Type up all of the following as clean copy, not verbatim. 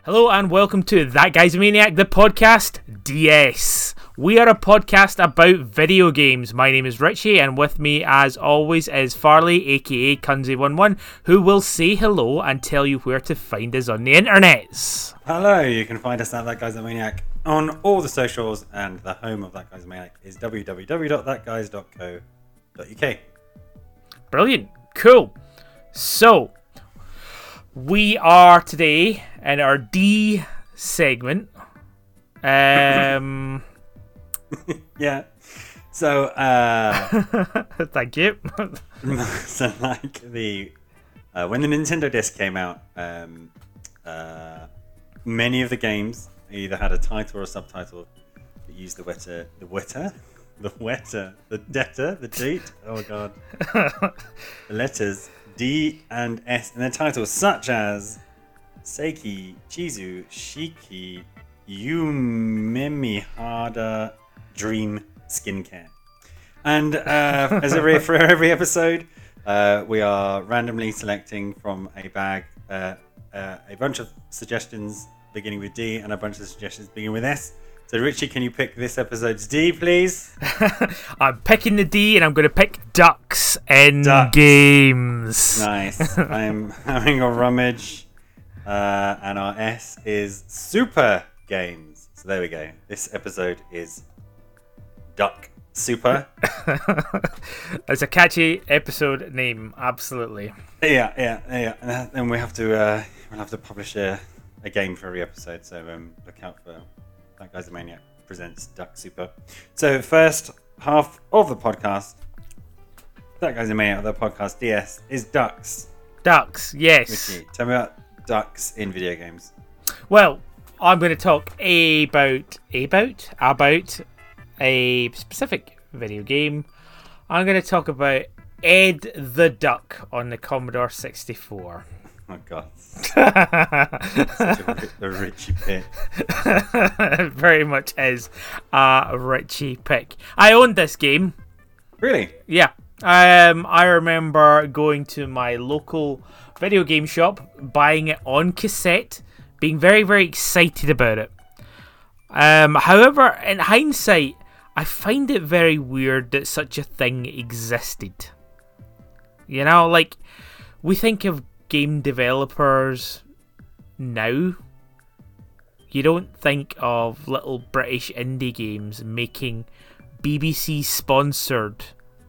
Hello and welcome to That Guy's a Maniac, the podcast DS. We are a podcast about video games. My name is Richie, and with me, as always, is Farley, aka Kunzi11, who will say hello and tell you where to find us on the internets. Hello, you can find us at That Guy's a Maniac on all the socials, and the home of That Guy's a Maniac is www.thatguys.co.uk. Brilliant. Cool. So, we are today in our D segment. Yeah. So, Thank you. so like when the Nintendo disc came out, many of the games either had a title or a subtitle that used the deet. Oh god, the letters D and S in their titles, such as Seiki, Chizu, Shiki, Yumemi Hada, Dream, Skincare. And for every episode, we are randomly selecting from a bag a bunch of suggestions beginning with D and a bunch of suggestions beginning with S. So Richie, can you pick this episode's D, please? I'm picking the D, and I'm going to pick ducks in games. Nice. I'm having a rummage, and our S is super games. So there we go. This episode is Duck Super. It's a catchy episode name, absolutely. Yeah. And we'll have to publish a game for every episode. So look out for That Guy's a Maniac presents Duck Super. So first half of the podcast, That Guy's a Maniac, the podcast DS, is ducks. Ducks, yes. Ricky, tell me about ducks in video games. Well, I'm going to talk about a specific video game. I'm going to talk about Ed the Duck on the Commodore 64. Oh god. Such a Richie pick. It very much is a Richie pick. I owned this game. Really? Yeah. I remember going to my local video game shop, buying it on cassette, being very, very excited about it. However, in hindsight, I find it very weird that such a thing existed. You know, like, we think of game developers now. You don't think of little British indie games making BBC sponsored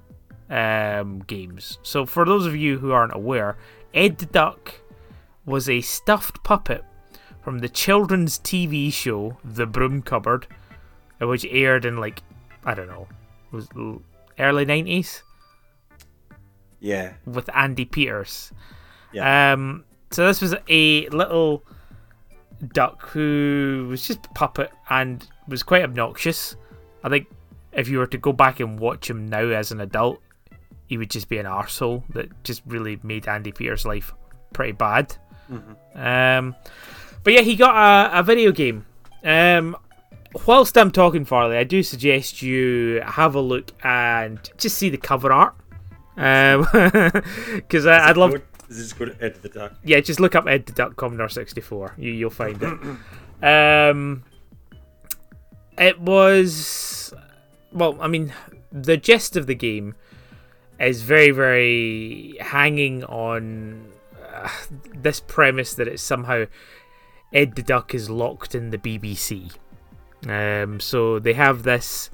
games. So for those of you who aren't aware, Ed the Duck was a stuffed puppet from the children's TV show The Broom Cupboard, which aired in, like, I don't know, was early 90s? Yeah. With Andy Peters. Yeah. So this was a little duck who was just a puppet and was quite obnoxious. I think if you were to go back and watch him now as an adult, he would just be an arsehole that just really made Andy Peters' life pretty bad. Mm-hmm. But yeah, he got a video game. Whilst I'm talking, Farley, I do suggest you have a look and just see the cover art. Because I'd love... Is it just called Ed the Duck? Yeah, just look up Ed the Duck Commodore 64. You'll find it. It was... Well, I mean, the gist of the game is very, very hanging on this premise that it's somehow Ed the Duck is locked in the BBC. So they have this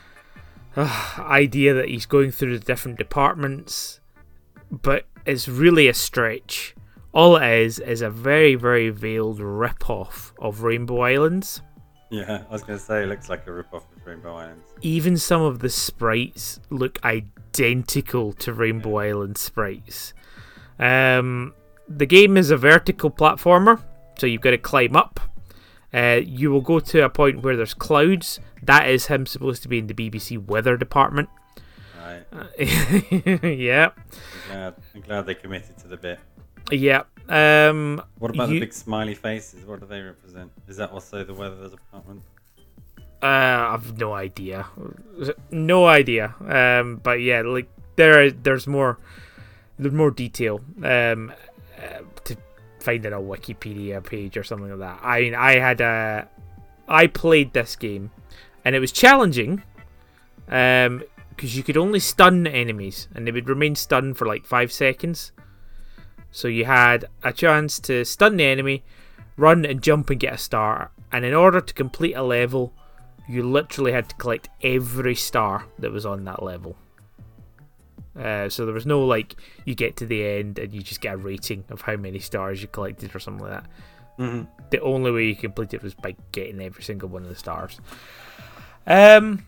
idea that he's going through the different departments, but it's really a stretch. All it is a very, very veiled rip-off of Rainbow Islands. Yeah, I was going to say it looks like a rip-off of Rainbow Islands. Even some of the sprites look identical to Rainbow Island sprites. The game is a vertical platformer, so you've got to climb up. You will go to a point where there's clouds. That is him supposed to be in the BBC weather department. Right. Yeah. I'm glad they committed to the bit. Yeah. What about the big smiley faces? What do they represent? Is that also the weather department? I've no idea. No idea. But yeah, like there's more detail to finding a Wikipedia page or something like that. I mean, I played this game, and it was challenging, because you could only stun enemies, and they would remain stunned for like 5 seconds. So you had a chance to stun the enemy, run and jump and get a star, and in order to complete a level, you literally had to collect every star that was on that level. So there was no like you get to the end and you just get a rating of how many stars you collected or something like that. Mm-hmm. The only way you complete it was by getting every single one of the stars. And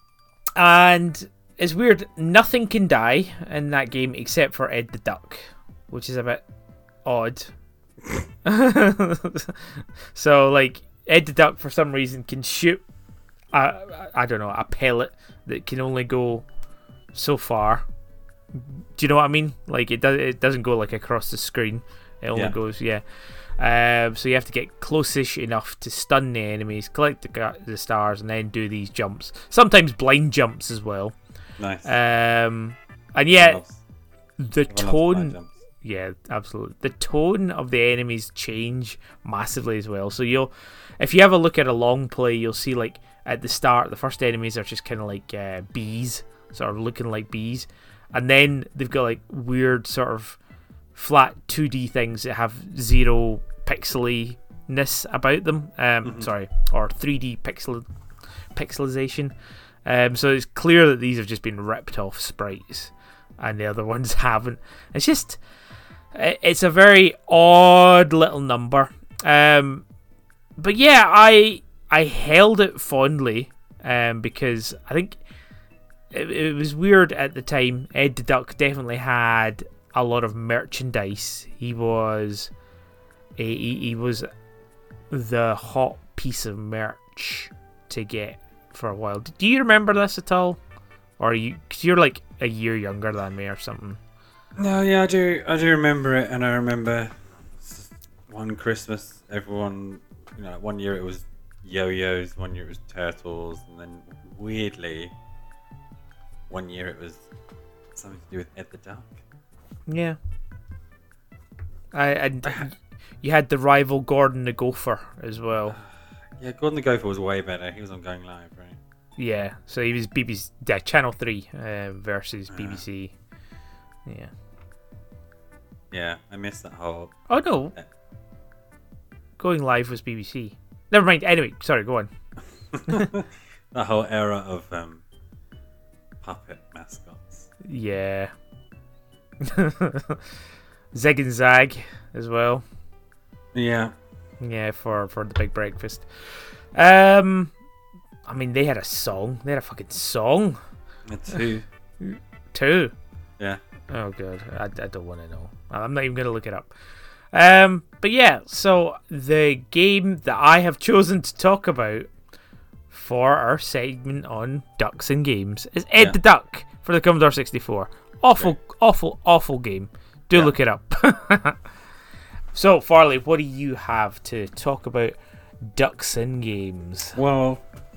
it's weird, nothing can die in that game except for Ed the Duck, which is a bit odd. So like Ed the Duck for some reason can shoot a pellet that can only go so far. Do you know what I mean? Like it doesn't go like across the screen. It only goes so you have to get close-ish enough to stun the enemies, collect the stars, and then do these jumps. Sometimes blind jumps as well. Nice. And yeah, the tone. Yeah, absolutely. The tone of the enemies change massively as well. So if you have a look at a long play, you'll see like at the start, the first enemies are just kind of like bees, sort of looking like bees. And then they've got like weird sort of flat 2D things that have zero pixeliness about them. Sorry, or 3D pixelization. So it's clear that these have just been ripped off sprites, and the other ones haven't. It's a very odd little number. But yeah, I held it fondly because I think it was weird at the time. Ed the Duck definitely had a lot of merchandise. He was the hot piece of merch to get for a while. Do you remember this at all? Or because you're like a year younger than me or something. No, yeah, I do remember it, and I remember one Christmas, everyone, one year it was yo-yos, one year it was turtles, and then weirdly, one year it was something to do with Ed the Duck. Yeah. You had the rival Gordon the Gopher as well. Yeah, Gordon the Gopher was way better. He was on Going Live, right? Yeah, so he was BBC, Channel 3 versus BBC. Yeah. Yeah, I missed that whole... Oh, no. Going Live was BBC. Never mind. Anyway, sorry, go on. That whole era of puppet mascots. Yeah. Zig and Zag as well. Yeah. Yeah, for the Big Breakfast. I mean, they had a song. They had a fucking song. Two? Yeah. Oh, God. I don't want to know. I'm not even going to look it up. But yeah, so the game that I have chosen to talk about for our segment on Ducks and Games is Ed the Duck for the Commodore 64. Awful game. Do look it up. So, Farley, what do you have to talk about Ducks and Games? Well,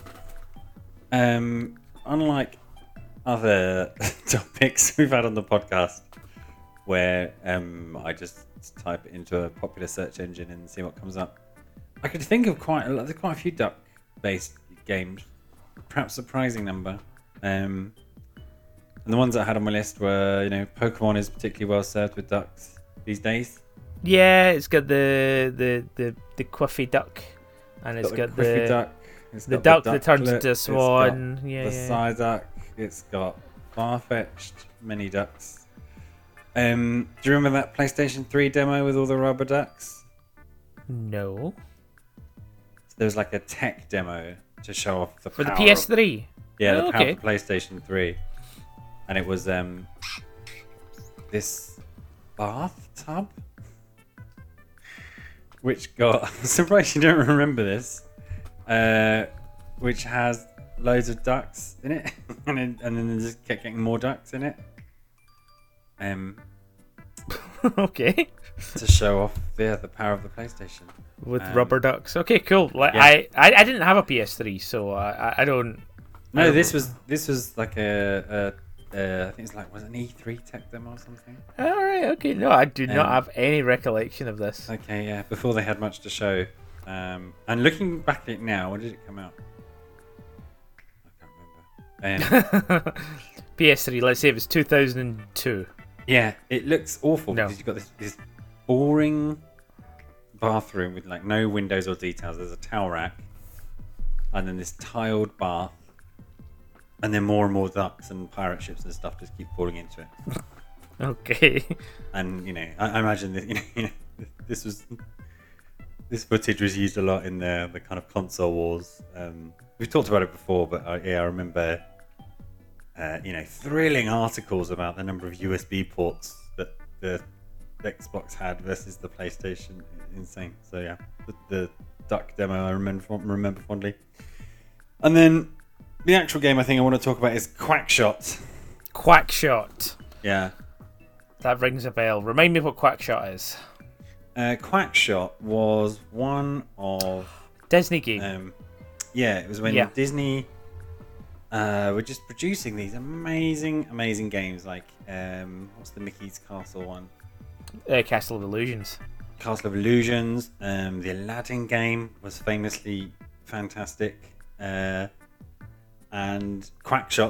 unlike other topics we've had on the podcast, where I just type it into a popular search engine and see what comes up, I could think of quite a few duck-based games, perhaps a surprising number. And the ones that I had on my list were, Pokemon is particularly well served with ducks these days. Yeah, it's got the Quiffy duck, and it's got the duck. The duck that turns into a swan. The Psyduck. It's got Farfetch'd, many ducks. Do you remember that PlayStation 3 demo with all the rubber ducks? No. There was like a tech demo to show off the power. For the PS3? Yeah, the power of the PlayStation 3. And it was this bathtub, which got... I'm surprised you don't remember this. Which has loads of ducks in it. and then just kept getting more ducks in it. Okay. To show off the power of the PlayStation. With rubber ducks. Okay, cool. I didn't have a PS3, so I don't... No, this was like a I think it's like, was it an E3 tech demo or something? All right, okay. No, I do not have any recollection of this. Okay, yeah, before they had much to show. And looking back at it now, when did it come out? I can't remember. PS3, let's say it was 2002. Yeah, it looks awful No. because you've got this boring bathroom with like no windows or details. There's a towel rack, and then this tiled bath, and then more and more ducks and pirate ships and stuff just keep falling into it. Okay. And I imagine that this footage was used a lot in the kind of console wars. We've talked about it before, but I remember thrilling articles about the number of USB ports that the Xbox had versus the PlayStation. Insane. So yeah, the duck demo I remember fondly. And then the actual game I think I want to talk about is Quackshot. Quackshot. Yeah. That rings a bell. Remind me what Quackshot is. Quackshot was one of Disney game. It was when Disney were just producing these amazing games like what's the Mickey's Castle one? Castle of Illusions. Castle of Illusions. The Aladdin game was famously fantastic. And Quackshot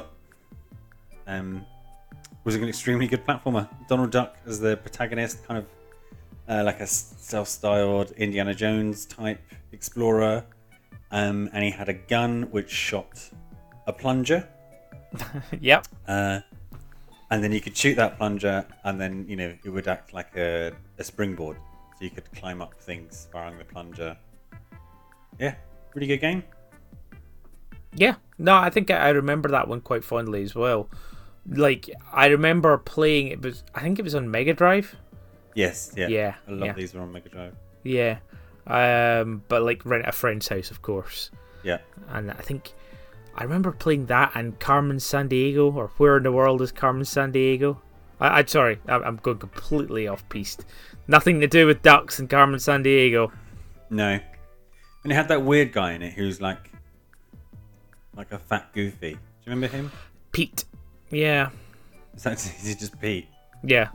was an extremely good platformer. Donald Duck as the protagonist, kind of like a self-styled Indiana Jones type explorer. And he had a gun which shot a plunger. Yep. And then you could shoot that plunger, and then it would act like a springboard, so you could climb up things firing the plunger. Yeah, really good game. Yeah, no, I think I remember that one quite fondly as well. Like, I remember playing it, I think it was on Mega Drive. Yes, yeah. Yeah. A lot of these were on Mega Drive. Yeah. But like rent at a friend's house, of course. Yeah. And I think I remember playing that and Carmen Sandiego, or Where in the World is Carmen Sandiego? I'm sorry, I'm going completely off piste. Nothing to do with ducks and Carmen Sandiego. No. And it had that weird guy in it who's like a fat goofy. Do you remember him? Pete. Yeah. Is he just Pete? Yeah.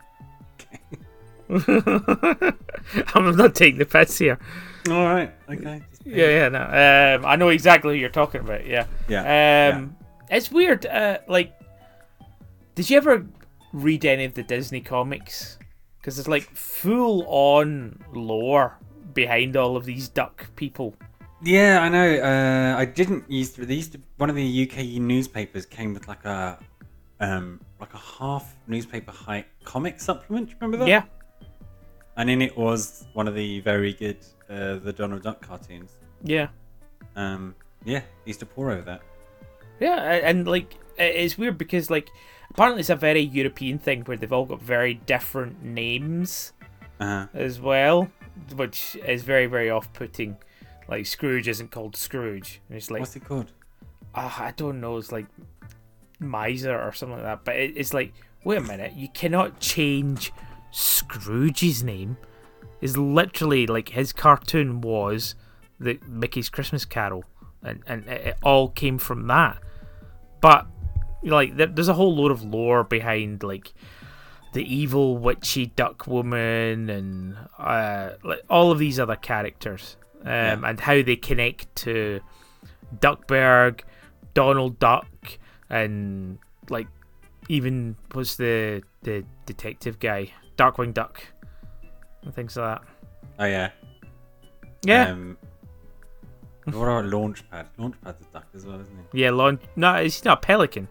I'm not taking the piss here. All right. Okay. Yeah. No. I know exactly who you're talking about. Yeah. Yeah. It's weird. Like, did you ever read any of the Disney comics? Because there's like full-on lore behind all of these duck people. Yeah, I know. I didn't used to. One of the UK newspapers came with like a half newspaper height comic supplement. Do you remember that? Yeah. And in it was one of the very good the Donald Duck cartoons. Yeah. Used to pour over that. Yeah, and like it's weird because like apparently it's a very European thing where they've all got very different names as well, which is very, very off-putting. Like Scrooge isn't called Scrooge. And it's like, what's it called? I don't know. It's like Miser or something like that. But it's like, wait a minute, you cannot change Scrooge's name. Is literally like his cartoon was the Mickey's Christmas Carol, and it all came from that. But like, there's a whole load of lore behind like the evil witchy duck woman and like all of these other characters. And how they connect to Duckburg, Donald Duck, and like even was the detective guy, Darkwing Duck, and things like that. Oh yeah. Yeah. What about Launchpad? Launchpad's a duck as well, isn't he? Yeah, no, he's not a pelican.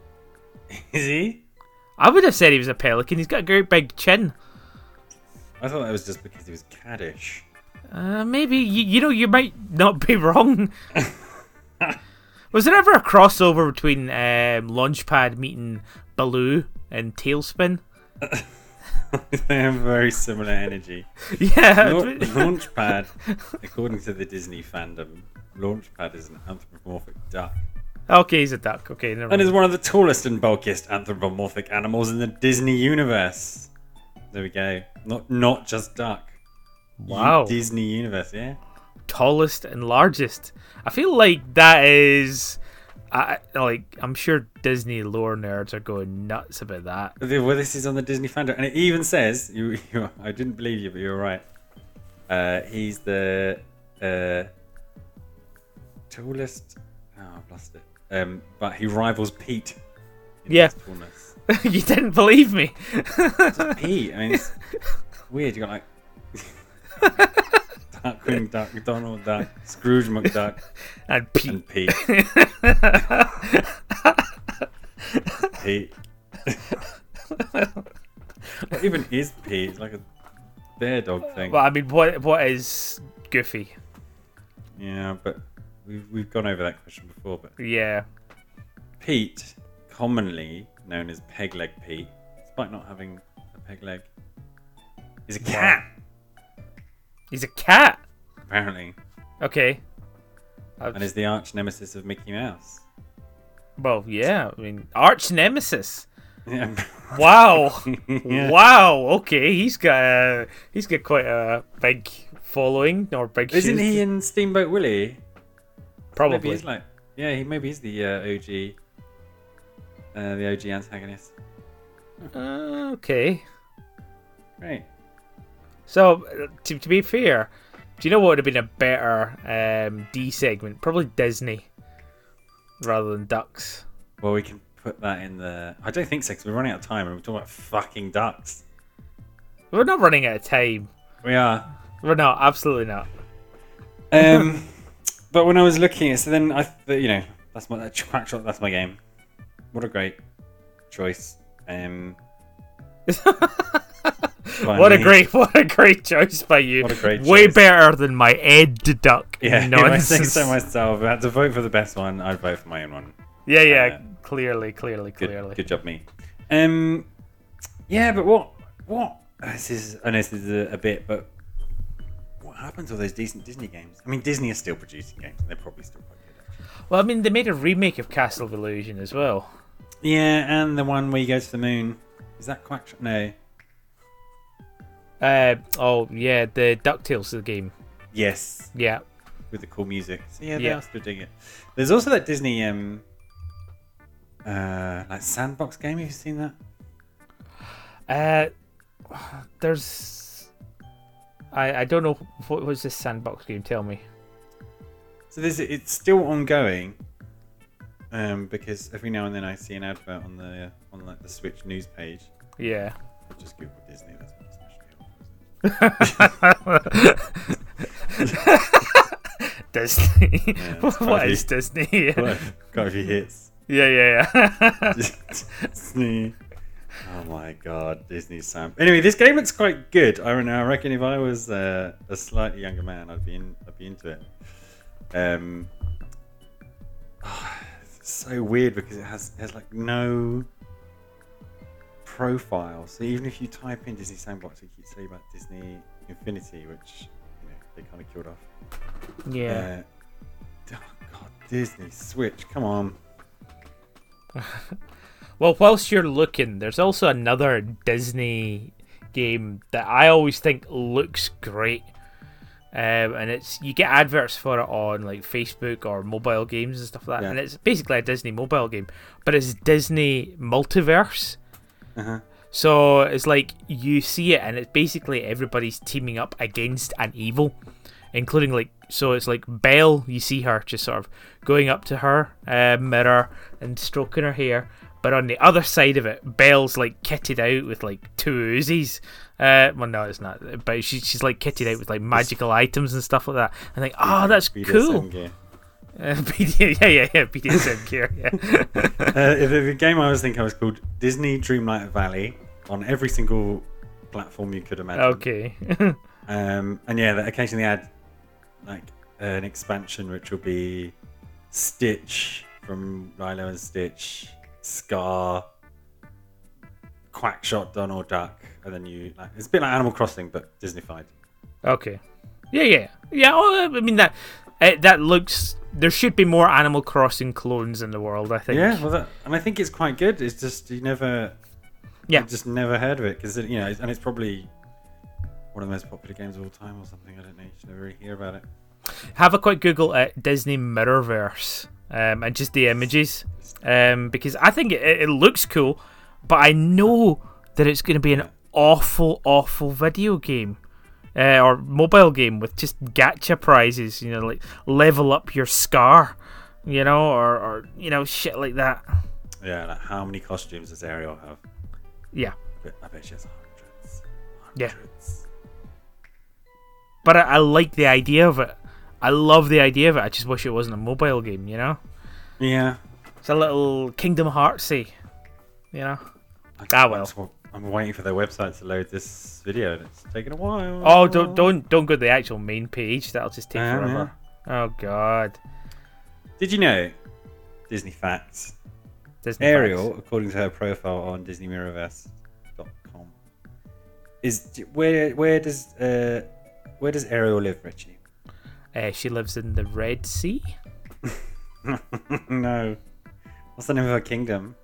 Is he? I would have said he was a pelican. He's got a great big chin. I thought that was just because he was caddish. Maybe you might not be wrong. Was there ever a crossover between Launchpad meeting Baloo and Tailspin? They have very similar energy. Yeah. Launchpad, according to the Disney fandom, Launchpad is an anthropomorphic duck. Okay, he's a duck. Okay, never mind. And is one of the tallest and bulkiest anthropomorphic animals in the Disney universe. There we go. Not just duck. Wow. Disney universe, yeah. Tallest and largest. I feel like that is I'm sure Disney lore nerds are going nuts about that. Well, this is on the Disney fandom, and it even says I didn't believe you, but you're right. He's the tallest. Oh, I've lost it. But he rivals Pete. In Yeah. his tallness. You didn't believe me. It's Pete. I mean, it's weird. You got like Darkwing Duck, Donald Duck, Scrooge McDuck, And Pete. and Pete. Pete. What even is Pete? It's like a bear dog thing. Well, I mean, what is Goofy? Yeah, but we've gone over that question before. But Yeah. Pete, commonly known as Peg Leg Pete, despite not having a peg leg, is a cat. He's a cat. Apparently, Okay. and is the arch nemesis of Mickey Mouse. Well, yeah. I mean, arch nemesis. Yeah. Wow. Yeah. Wow. Okay. He's got quite a big following or big. Isn't shoes he to- in Steamboat Willie? Maybe Probably. he's like, yeah, maybe he's the OG antagonist. Okay. Right. So, to be fair, do you know what would have been a better D segment? Probably Disney rather than Ducks. Well, we can put that in the. I don't think so, because we're running out of time and we're talking about fucking ducks. We're not running out of time. We are. We're not. Absolutely not. But when I was looking at, so then that's my Quackshot. That's my game. What a great choice. What a great choice by you. What a great Way choice. better than my Ed Duck Yeah, if I think nonsense. so myself. If I had to vote for the best one, I'd vote for my own one. Yeah. Clearly. Good job, me. Yeah, but what? This is a bit, but what happened to all those decent Disney games? I mean, Disney is still producing games, and they're probably still quite good. Actually. Well, I mean, they made a remake of Castle of Illusion as well. Yeah, and the one where you go to the moon. Is that Quackshot? No. Oh yeah, the DuckTales game. Yes, Yeah. with the cool music. So yeah, they Yeah. are still doing it. There's also that Disney like sandbox game. Have you seen that? There's. I don't know what was this sandbox game. Tell me. So it's still ongoing. Because every now and then I see an advert on the like the Switch news page. Yeah. I'll just Google Disney. That's what Disney. Yeah, it's What quite is Disney? Got a few hits. Yeah. Disney. Oh my god, Disney Sam. Anyway, this game looks quite good. I reckon if I was a slightly younger man, I'd be into it. It's so weird because it has like no profile. So even if you type in Disney Sandbox, it keeps saying about Disney Infinity, which they kind of killed off. Yeah. Oh god, Disney Switch, come on. Well, whilst you're looking, there's also another Disney game that I always think looks great. And it's you get adverts for it on like Facebook or mobile games and stuff like that. Yeah. And it's basically a Disney mobile game, but it's Disney Multiverse. Uh-huh. So it's like you see it, and it's basically everybody's teaming up against an evil, including so it's like Belle. You see her just sort of going up to her mirror and stroking her hair, but on the other side of it, Belle's like kitted out with like two Uzis. Well, no, it's not. But she's like kitted out with like magical items and stuff like that. I think, oh, that's cool. BDSM gear. Yeah. BDSM gear. Yeah. The game I was thinking was called Disney Dreamlight Valley on every single platform you could imagine. Okay. And yeah, they occasionally add like an expansion which will be Stitch from Lilo and Stitch, Scar, Quackshot, Donald Duck, and then it's a bit like Animal Crossing but Disneyfied. Okay. Yeah. Oh, I mean that looks. There should be more Animal Crossing clones in the world, I think. Yeah, and I think it's quite good. It's just you just never heard of it because and it's probably one of the most popular games of all time or something. I don't know. You should never really hear about it. Have a quick Google at Disney Mirrorverse and just the images because I think it looks cool, but I know that it's going to be an awful video game or mobile game with just gacha prizes, like level up your Scar, or shit like that. Yeah, like how many costumes does Ariel have? Yeah. I bet she has hundreds. Yeah. But I like the idea of it. I love the idea of it. I just wish it wasn't a mobile game, Yeah. It's a little Kingdom Heartsy, well. I'm waiting for their website to load this video, and it's taking a while. Oh, don't go to the actual main page. That'll just take forever. Yeah. Oh God. Did you know? Disney facts. Ariel, according to her profile on DisneyMirrorverse.com, where does Ariel live, Richie? She lives in the Red Sea. No. What's the name of her kingdom?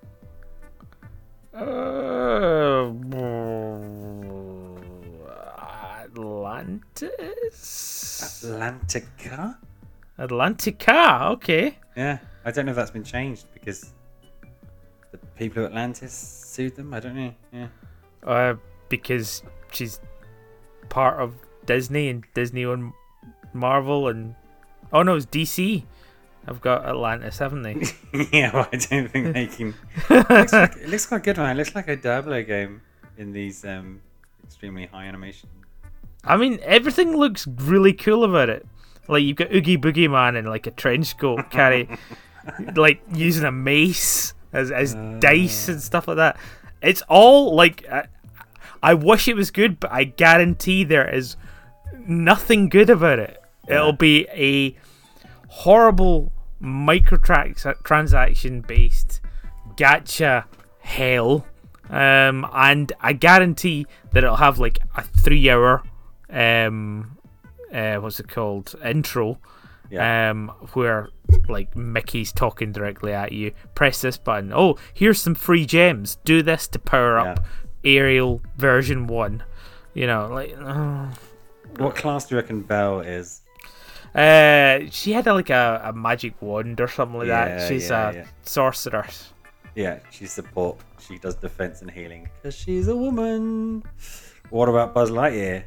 Atlantis. Atlantica. Okay. Yeah, I don't know if that's been changed because the people of Atlantis sued them. I don't know. Yeah. Because she's part of Disney and Disney owned Marvel and it's DC. I've got Atlantis, haven't they? Yeah, well, I don't think they can. It looks quite good, man. It looks like a Diablo game in these extremely high animation. I mean, everything looks really cool about it. Like you've got Oogie Boogie Man in like a trench coat, like using a mace as dice and stuff like that. It's all like I wish it was good, but I guarantee there is nothing good about it. Yeah. It'll be a horrible microtransaction based gacha hell, and I guarantee that it'll have like a 3-hour what's it called, intro, where like Mickey's talking directly at you. Press this button. Oh, here's some free gems. Do this to power up Ariel version 1. What class do you reckon Belle is? She had a magic wand or something like that. She's a sorcerer. Yeah, she's support. She does defense and healing because she's a woman. What about Buzz Lightyear?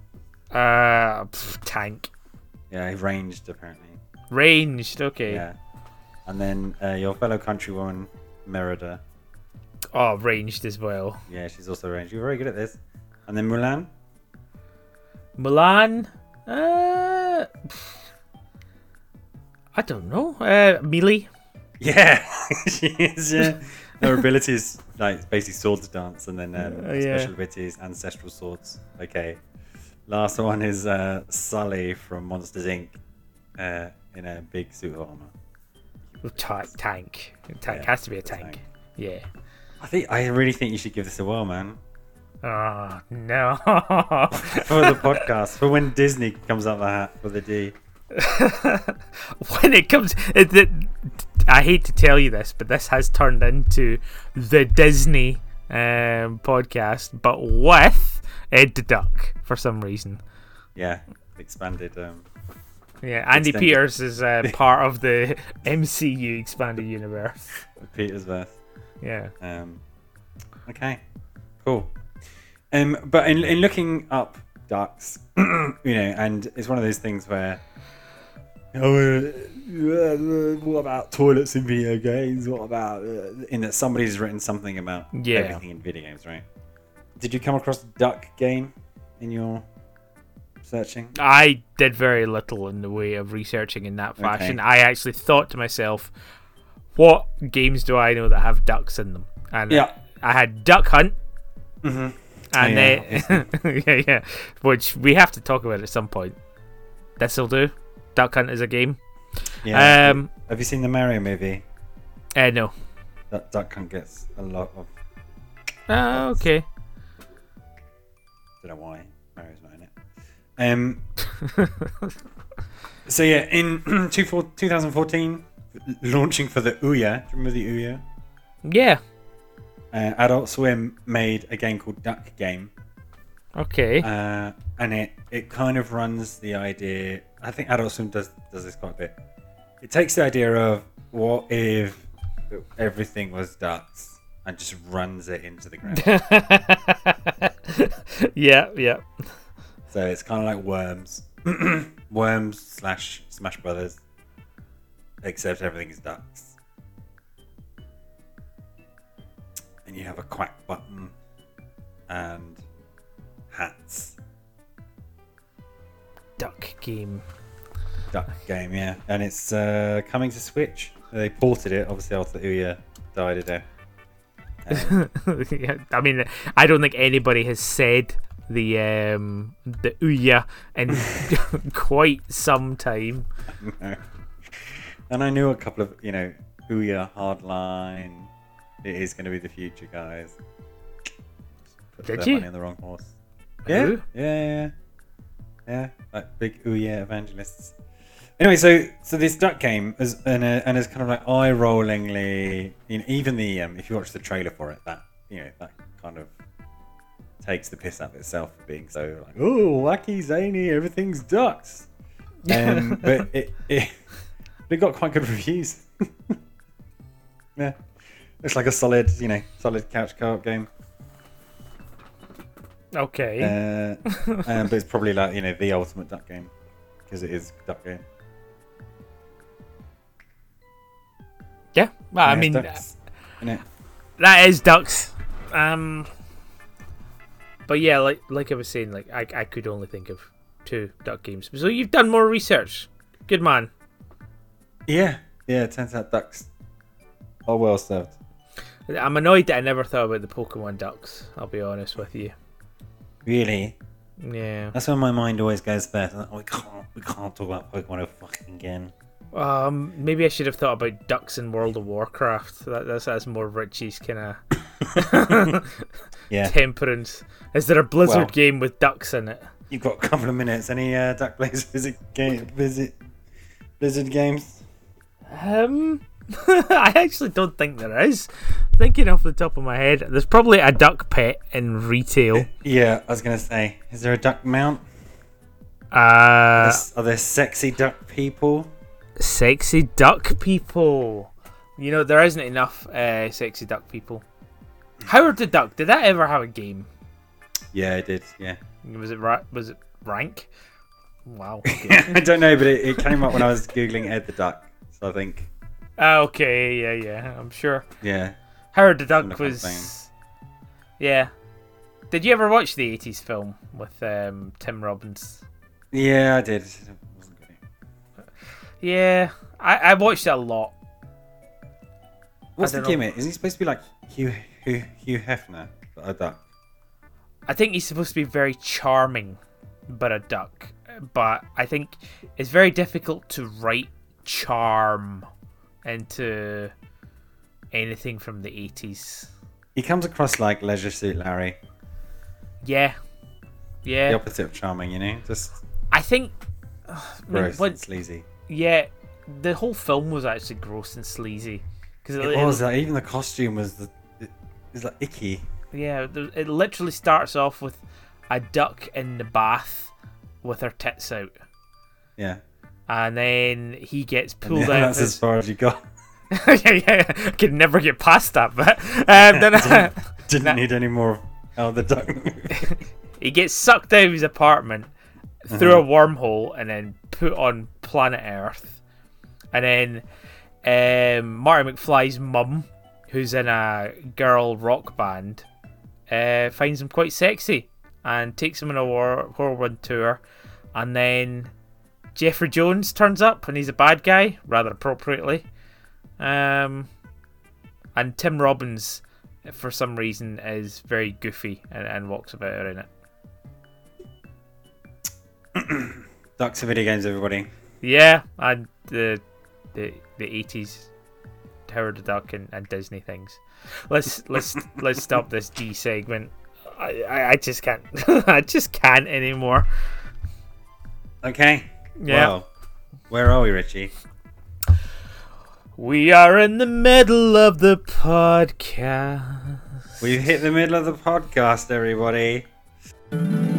Tank. Yeah, he ranged apparently. Ranged, okay. Yeah, and then your fellow countrywoman Merida. Oh, ranged as well. Yeah, she's also ranged. You're very good at this. And then Mulan. I don't know. Melee. Yeah, she is. Yeah, her ability is like basically swords dance, and then special ability is ancestral swords. Okay. Last one is Sully from Monsters Inc. In a big suit of armor. Tank has to be a tank. Yeah. I really think you should give this a whirl, man. Oh no! For the podcast, for when Disney comes out the hat for the D. When it comes, I hate to tell you this, but this has turned into the Disney podcast, but with Ed the Duck for some reason. Yeah, expanded. Andy Peters is part of the MCU expanded universe. Petersverse. Yeah. Okay. Cool. But in looking up ducks, and it's one of those things where, what about toilets in video games? What about in that somebody's written something about everything in video games, right? Did you come across duck game in your searching? I did very little in the way of researching in that fashion. Okay. I actually thought to myself, what games do I know that have ducks in them? And I had Duck Hunt. Mm-hmm. And which we have to talk about at some point. This'll do. Duck Hunt is a game. Yeah. Have you seen the Mario movie? No. That Duck Hunt gets a lot of. Okay. Don't know why Mario's not in it. So yeah, in 2014, launching for the Ouya. Do you remember the Ouya? Yeah. Adult Swim made a game called Duck Game, Okay. And it kind of runs the idea. I think Adult Swim does this quite a bit. It takes the idea of what if everything was ducks and just runs it into the ground. Yeah. So it's kind of like Worms. Worms / Smash Brothers. Except everything is ducks. And you have a quack button and hats. Duck game. Duck game, yeah. And it's coming to Switch. They ported it, obviously, after Ouya died a death. Yeah, I mean, I don't think anybody has said the Ouya in quite some time. No. And I knew a couple of, Ouya, Hardline. It is going to be the future, guys. Put Did their you? money on the wrong horse. Who? Yeah. Like big Ouya evangelists. Anyway, so this duck game is and is kind of like eye-rollingly, even the if you watch the trailer for it, that that kind of takes the piss out of itself for being so like, oh, wacky, zany, everything's ducks. But it got quite good reviews. Yeah, it's like a solid couch co-op game. Okay. But it's probably like the ultimate duck game because it is duck game. Yeah, well, I mean, ducks, that is ducks. But yeah, like I was saying, like I could only think of 2 duck games. So you've done more research. Good man. Yeah. It turns out ducks are well served. I'm annoyed that I never thought about the Pokemon ducks. I'll be honest with you. Really? Yeah. That's where my mind always goes first. Like, we can't talk about Pokemon fucking again. Maybe I should have thought about ducks in World of Warcraft. That's more Richie's kind of temperance. Is there a Blizzard game with ducks in it? You've got a couple of minutes. Any Duck Blaze Blizzard games? I actually don't think there is. Thinking off the top of my head, there's probably a duck pet in retail. Yeah, I was gonna say, is there a duck mount? Are there sexy duck people? Sexy duck people. There isn't enough sexy duck people. Howard the Duck, did that ever have a game? Yeah, it did. Yeah. Was it rank? Wow. I don't know, but it came up when I was googling Ed the Duck, so I think. Okay, yeah, I'm sure. Yeah. Howard the Duck was. Yeah. Did you ever watch the 80s film with Tim Robbins? Yeah, I did. It wasn't great. Yeah, I watched it a lot. What's the gimmick? Is he supposed to be like Hugh Hefner, but a duck? I think he's supposed to be very charming, but a duck. But I think it's very difficult to write charm into anything from the 80s. He comes across like Leisure Suit Larry. Yeah. The opposite of charming, just. I think. Gross and sleazy. Yeah, the whole film was actually gross and sleazy. Cause it was. Even the costume was like icky. Yeah, it literally starts off with a duck in the bath with her tits out. Yeah. And then he gets pulled out. That's as far as you got. yeah. I could never get past that bit. Then didn't need any more of the duck. He gets sucked out of his apartment through a wormhole and then put on planet Earth. And then Marty McFly's mum, who's in a girl rock band, finds him quite sexy and takes him on a whirlwind tour. And then Jeffrey Jones turns up and he's a bad guy, rather appropriately. And Tim Robbins, for some reason, is very goofy and walks about in it. Ducks are video games, everybody. Yeah, and the 80s Howard the Duck and Disney things. Let's stop this D segment. I just can't. I just can't anymore. Okay. Yeah. Well, where are we, Richie? We are in the middle of the podcast. We've hit the middle of the podcast, everybody.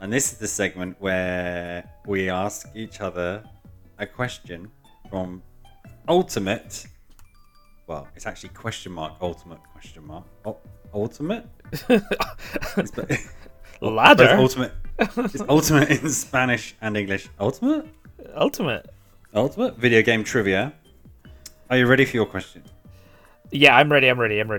And this is the segment where we ask each other a question from ultimate. Well, it's actually question mark, ultimate question mark. Ultimate? Ladder? Ultimate. It's ultimate in Spanish and English. Ultimate? Ultimate video game trivia. Are you ready for your question? Yeah, I'm ready.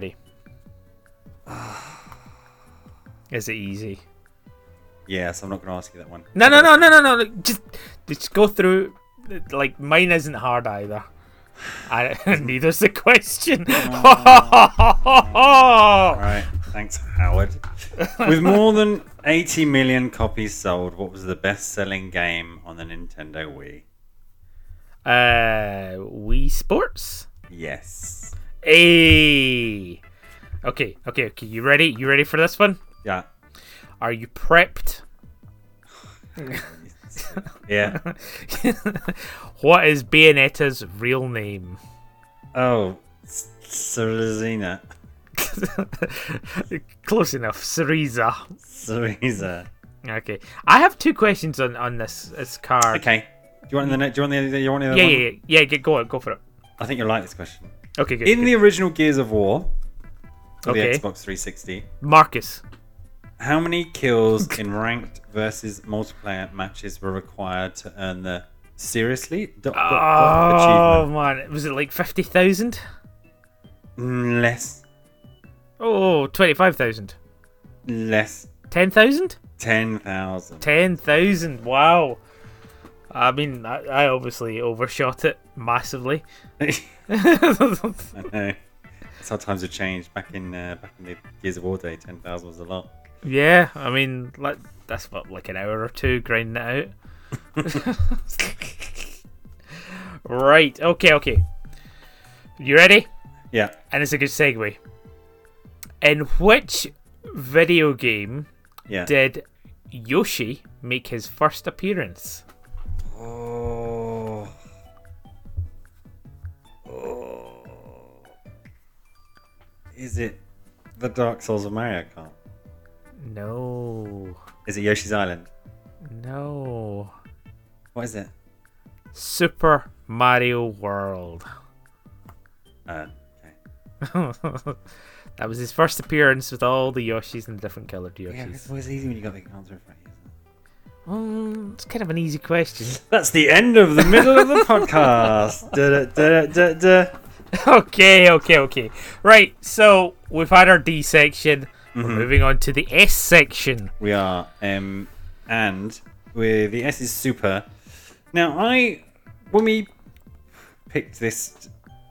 Is it easy? Yes, I'm not going to ask you that one. No. Just go through. Like, mine isn't hard either. Neither's the question. Alright, thanks, Howard. With more than 80 million copies sold, what was the best-selling game on the Nintendo Wii? Wii Sports? Yes. Hey. Okay. You ready? You ready for this one? Yeah. Are you prepped? Yeah. What is Bayonetta's real name? Oh, Cerezina. Close enough. Cereza. Cereza. Okay. I have two questions on this card. Okay. Do you want the other one? Yeah. Go for it. I think you'll like this question. Okay, good. In the original Gears of War for the Okay. Xbox 360, Marcus. how many kills in ranked versus multiplayer matches were required to earn the seriously achievement? Man, was it like 50,000? Less. Oh, 25,000. Less. 10,000? 10,000. 10,000. Wow. I mean, I obviously overshot it massively. I know. That's how times have changed. Back in the Gears of War day, 10,000 was a lot. Yeah, I mean, that's what, like an hour or two grinding it out. Right. Okay. You ready? Yeah. And it's a good segue. In which video game Yeah. did Yoshi make his first appearance? Oh. Is it the Dark Souls of Mario Kart? No. Is it Yoshi's Island? No. What is it? Super Mario World. Okay. That was his first appearance with all the Yoshis and different coloured Yeah, Yoshis. it's always easy when you got the answer in front of you, isn't it? It's kind of an easy question. That's the end of the middle of the podcast. Okay. Right, so we've had our D section. We're moving on to the S section. We are, and with the S is super. Now, when we picked this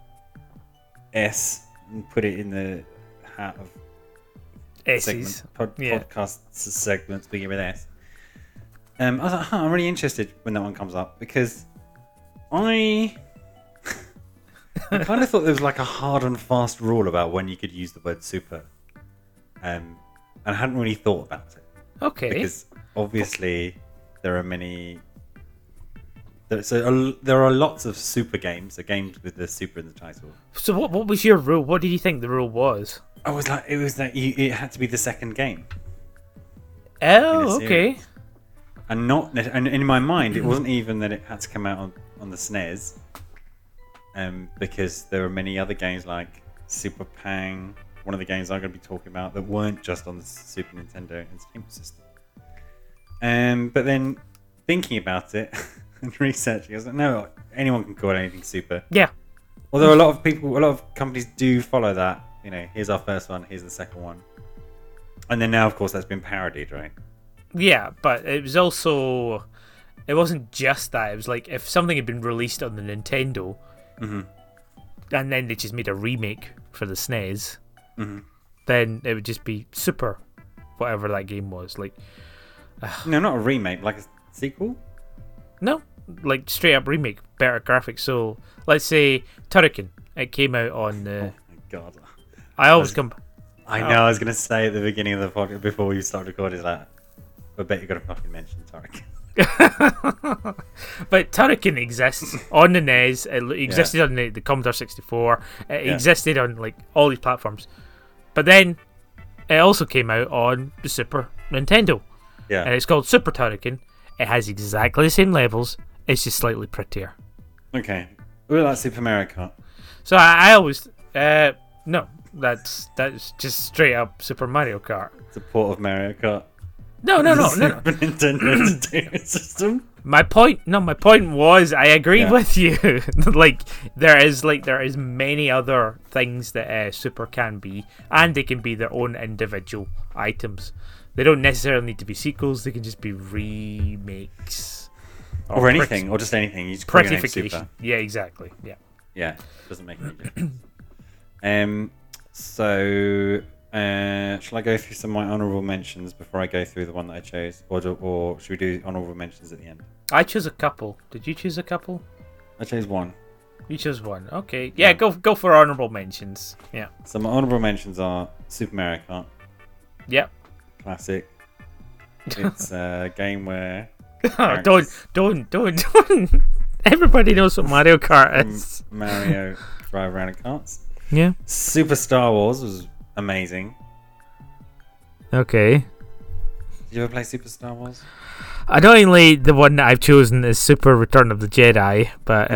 S and put it in the hat of S's. podcast segments begin with S, I was like, I'm really interested when that one comes up because I kind of thought there was like a hard and fast rule about when you could use the word super. And I hadn't really thought about it. Okay. Because obviously there are many. There are lots of super games, so games with the super in the title. So what was your rule? What did you think the rule was? It was that it had to be the second game. Oh, okay. And and in my mind, it wasn't even that it had to come out on the SNES. Because there are many other games like Super Pang, one of the games I'm going to be talking about, that weren't just on the Super Nintendo Entertainment System. But then thinking about it and researching, I was like, no, anyone can call anything super. Yeah. Although a lot of companies do follow that. You know, here's our first one, here's the second one. And then now, of course, that's been parodied, right? Yeah, but it was also... It wasn't just that. It was like if something had been released on the Nintendo, and then they just made a remake for the SNES, then it would just be Super, whatever that game was. Like, no, not a remake, like a sequel? No, like straight up remake, better graphics. So let's say Turrican. It came out on the... Oh my god. I always come... I know, I was going to say at the beginning of the podcast, before we start recording, like, I bet you're going to fucking mention Turrican. But Turrican exists on the NES. It existed on the Commodore 64. It existed on like all these platforms. But then it also came out on the Super Nintendo. Yeah. And it's called Super Turrican. It has exactly the same levels. It's just slightly prettier. Okay. We like Super Mario Kart. So I always no, that's just straight up Super Mario Kart. It's a port of Mario Kart. No. Super Nintendo Entertainment System. My point was I agree Yeah. with you. like there is many other things that Super can be, and they can be their own individual items. They don't necessarily need to be sequels. They can just be remakes Or anything, or just anything. You just call your name prettification. Super. Yeah, exactly. Yeah. Yeah, doesn't make any difference. So, shall I go through some of my honourable mentions before I go through the one that I chose? Or should we do honourable mentions at the end? I chose a couple. Did you choose a couple? I chose one. You chose one. Okay. Yeah, go for honourable mentions. Yeah. So my honourable mentions are Super Mario Kart. Yep. Classic. It's a game where... Don't. Everybody knows what Mario Kart is. Mario drive around in carts. Yeah. Super Star Wars was amazing. Okay. Did you ever play Super Star Wars? Annoyingly, the one that I've chosen is Super Return of the Jedi, but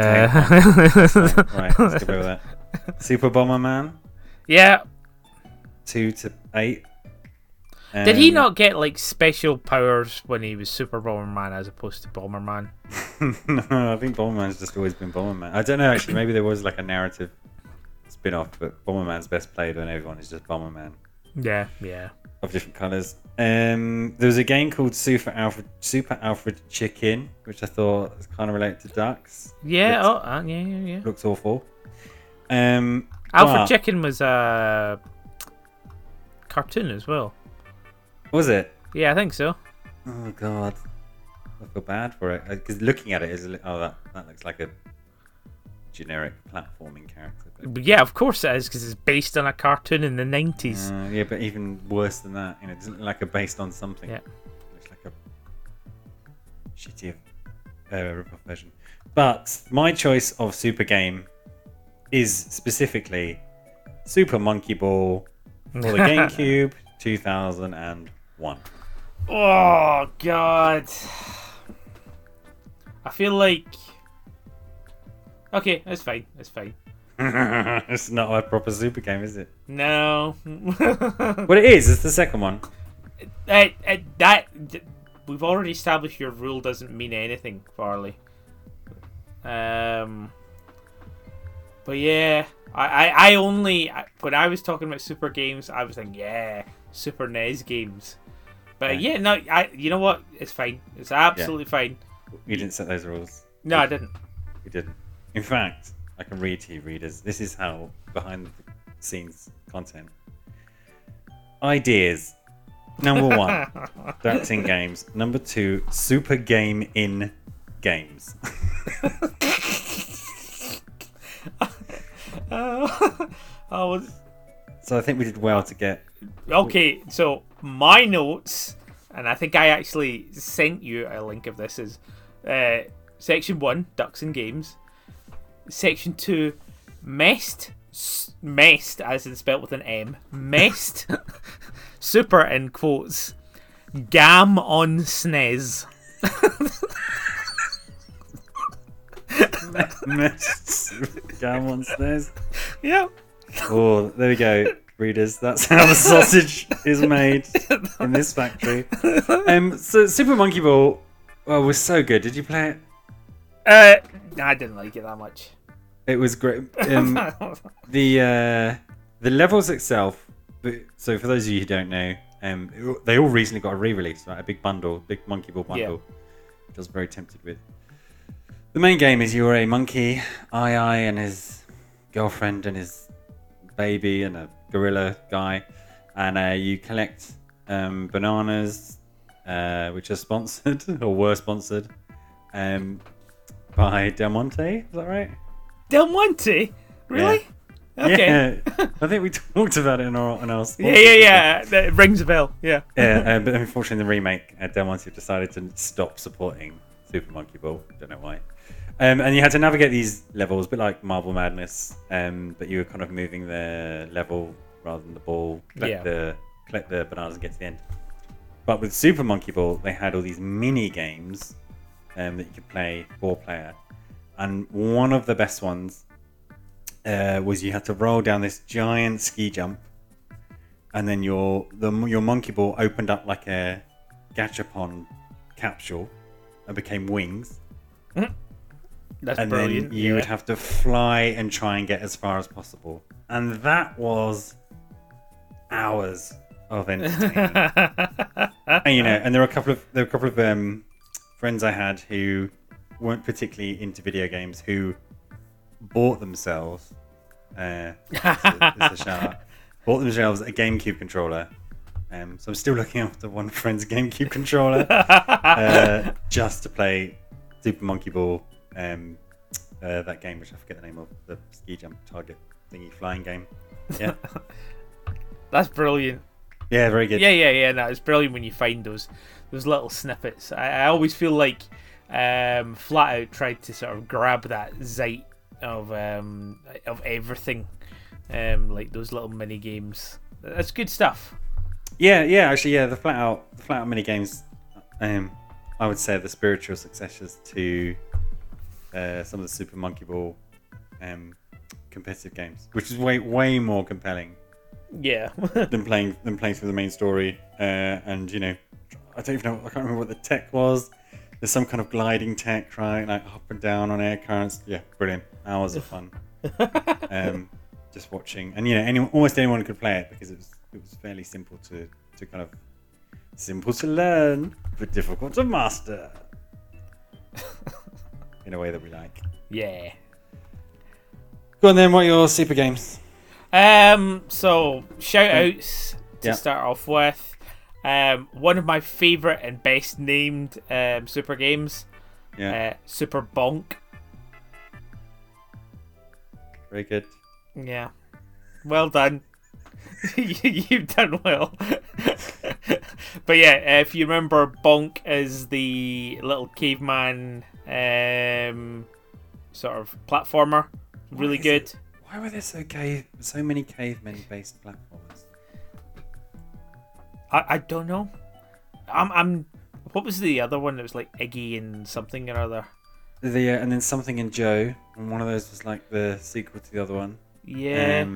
Right, let's go with that. Super Bomberman yeah. 2 to 8. Did he not get like special powers when he was Super Bomberman as opposed to Bomberman? No, I think Bomberman's just always been Bomberman. I don't know, actually. Maybe there was like a narrative spin-off, but Bomberman's best played when everyone is just Bomberman. Yeah. Of different colours. There was a game called Super Alfred Chicken, which I thought was kind of related to ducks. Yeah. Yeah. Looks awful. Alfred Chicken was a cartoon as well. Was it? Yeah, I think so. Oh god, I feel bad for it because looking at it is that looks like a generic platforming character. But yeah, of course it is because it's based on a cartoon in the 90s. Yeah, but even worse than that, it doesn't look like a based on something. Yeah, it looks like a shitty rip-off version. But my choice of super game is specifically Super Monkey Ball for the GameCube 2001. Oh god, I feel like okay, it's fine. It's not a proper super game, is it? No. What it is, it's the second one. That we've already established your rule doesn't mean anything, Farley. But yeah, I only when I was talking about super games, I was like, yeah, Super NES games. But Right. yeah, no, you know what? It's fine. It's absolutely fine. You didn't set those rules. No, I didn't. You didn't. In fact, I can read to you, readers. This is how behind the scenes content. Ideas. Number 1, that's in games. Number 2, super game in games. So I think we did well to get. Okay, so my notes, and I think I actually sent you a link of this, is Section 1, Ducks and Games. Section 2, Mest, as in spelt with an M. Mest, super in quotes, Gam on SNES. Gam on SNES. Yep. Oh, there we go, readers. That's how the sausage is made in this factory. So Super Monkey Ball was so good. Did you play it? I didn't like it that much. It was great. The levels itself. So for those of you who don't know, they all recently got a re-release, right? A big Monkey Ball bundle, which I was very tempted with. The main game is you're a monkey, Ai and his girlfriend and his baby and a gorilla guy, and you collect bananas, which are sponsored or were sponsored by Del Monte. Is that right? Del Monte? Really? Yeah. Okay. Yeah. I think we talked about it in our Yeah. That rings a bell. Yeah. Yeah, but unfortunately, the remake, Del Monte decided to stop supporting Super Monkey Ball. Don't know why. And you had to navigate these levels, a bit like Marble Madness, but you were kind of moving the level rather than the ball. Collect the bananas and get to the end. But with Super Monkey Ball, they had all these mini games that you could play 4-player. And one of the best ones was you had to roll down this giant ski jump, and then your monkey ball opened up like a Gachapon capsule and became wings. That's and brilliant. Then you would have to fly and try and get as far as possible. And that was hours of entertainment. And there were a couple of friends I had who weren't particularly into video games who bought themselves bought themselves a GameCube controller. So I'm still looking after one friend's GameCube controller just to play Super Monkey Ball, that game which I forget the name of, the ski jump target thingy flying game. Yeah. That's brilliant. Yeah, very good. Yeah. No, it's brilliant when you find those little snippets. I always feel like Flat Out tried to sort of grab that zeit of everything, like those little mini games. That's good stuff. Yeah. Actually, yeah. The Flat Out mini games, I would say, are the spiritual successors to some of the Super Monkey Ball competitive games, which is way more compelling. Yeah. than playing through the main story. And I don't even know. I can't remember what the tech was. There's some kind of gliding tech, right? Like up and down on air currents. Yeah, brilliant. Hours of fun. Just watching, and almost anyone could play it because it was fairly simple to kind of simple to learn, but difficult to master. In a way that we like. Yeah. Go on then. What are your super games? So shout outs to start off with. One of my favourite and best named super games. Yeah. Super Bonk. Very good. Yeah. Well done. You've done well. But yeah, if you remember, Bonk is the little caveman sort of platformer. Really good. Why were there so many cavemen-based platformers? I don't know. I'm. What was the other one that was like Iggy and something or other? And then Something and Joe, and one of those was like the sequel to the other one. Yeah.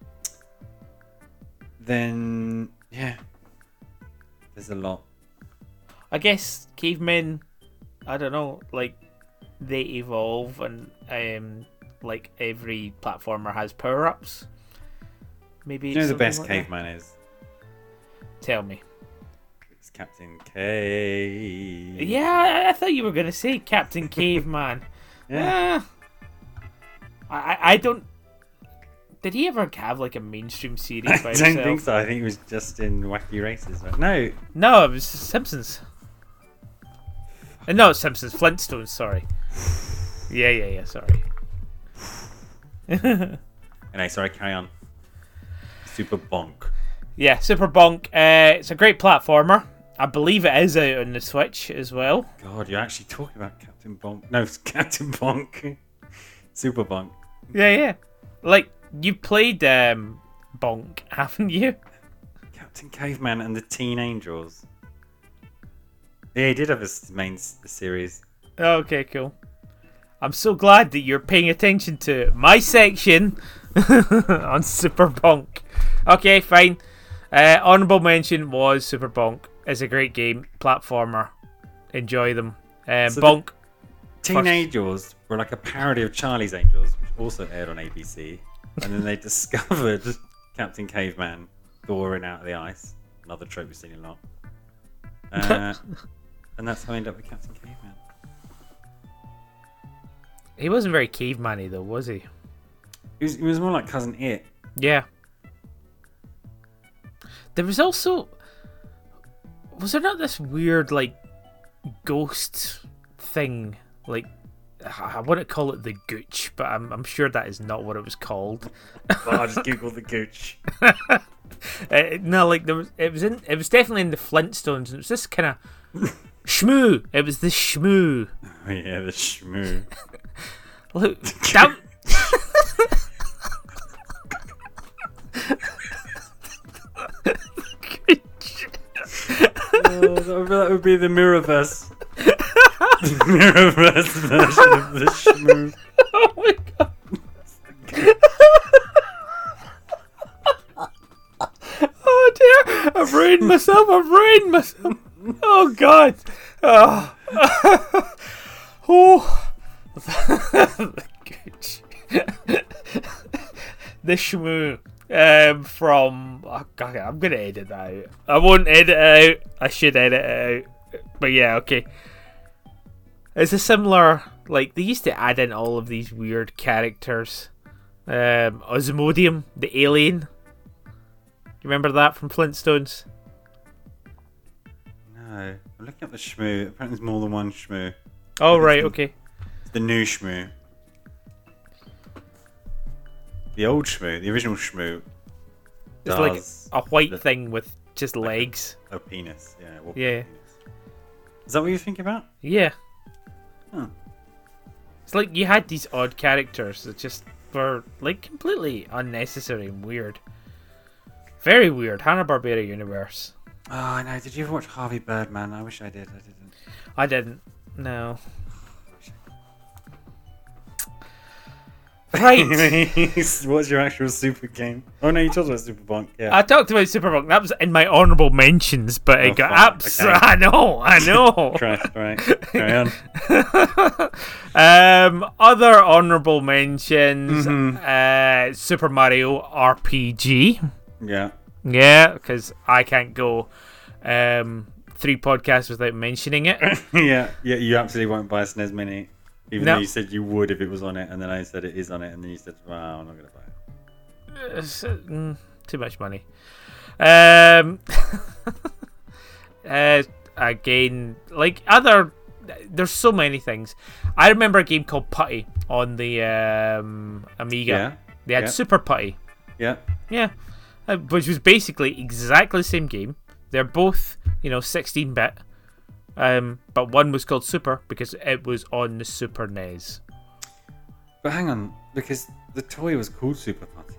Then there's a lot. I guess cavemen, I don't know, like they evolve, and like every platformer has power-ups. Maybe You know the best like caveman is? Tell me. It's Captain K. Yeah, I thought you were gonna say Captain Caveman. Yeah. I don't. Did he ever have like a mainstream series by I himself? don't think so. I think he was just in Wacky Races. Right? No, it was Simpsons. No, it's Simpsons. Flintstones. Sorry. Yeah. Sorry. Anyway, sorry. Carry on. Super Bonk. Yeah, Super Bonk. It's a great platformer. I believe it is out on the Switch as well. God, you're actually talking about Captain Bonk. No, it's Captain Bonk. Super Bonk. Yeah. Like, you played Bonk, haven't you? Captain Caveman and the Teen Angels. Yeah, he did have a main series. Okay, cool. I'm so glad that you're paying attention to my section on Super Bonk. Okay, fine. Honourable mention was Super Bonk. It's a great game. Platformer. Enjoy them. Bonk. Teen Angels were like a parody of Charlie's Angels, which also aired on ABC. And then they discovered Captain Caveman thawing out of the ice. Another trope we've seen a lot. And that's how I ended up with Captain Caveman. He wasn't very caveman-y though, was he? He was more like Cousin It. Yeah. There was also... Was there not this weird, like, ghost thing? Like, I wouldn't call it the Gooch, but I'm sure that is not what it was called. I just googled the Gooch. No, like, it was definitely in the Flintstones, and it was this kind of... Shmoo! It was the Shmoo. Oh yeah, the Shmoo. Look, that... that would be the Mirrorverse. The Mirrorverse version of the Shmoo. Oh my god. Oh dear, I've ruined myself. Oh god. Oh. Oh. The Shmoo from... Oh, God, I'm going to edit that out. I won't edit it out. I should edit it out. But yeah, okay. It's a similar... Like, they used to add in all of these weird characters. Osmodium, the alien. You remember that from Flintstones? No. I'm looking up the Shmoo. Apparently there's more than one Shmoo. Oh, right, okay. It's the new Shmoo. The old Shmoo, the original Shmoo. It's like a white thing with just legs. A penis, yeah. Yeah. Penis. Is that what you're thinking about? Yeah. Huh. It's like you had these odd characters that just were like completely unnecessary and weird. Very weird. Hanna-Barbera universe. Oh, I know. Did you ever watch Harvey Birdman? I wish I did. I didn't. No. Right. What's your actual super game? Oh no, you talked about Superpunk. Yeah. I talked about Superpunk. That was in my honourable mentions, but it got okay. I know. Right. Carry on. Other honourable mentions. Mm-hmm. Super Mario RPG. Yeah. Yeah, because I can't go 3 podcasts without mentioning it. yeah. You absolutely won't buy a SNES Mini. Even No. though you said you would if it was on it, and then I said it is on it, and then you said, "Well, I'm not going to buy it." Too much money. Again, like there's so many things. I remember a game called Putty on the Amiga. Yeah. They had Super Putty. Yeah. Yeah. Which was basically exactly the same game. They're both, 16-bit. But one was called Super because it was on the Super NES. But hang on, because the toy was called Super Putty.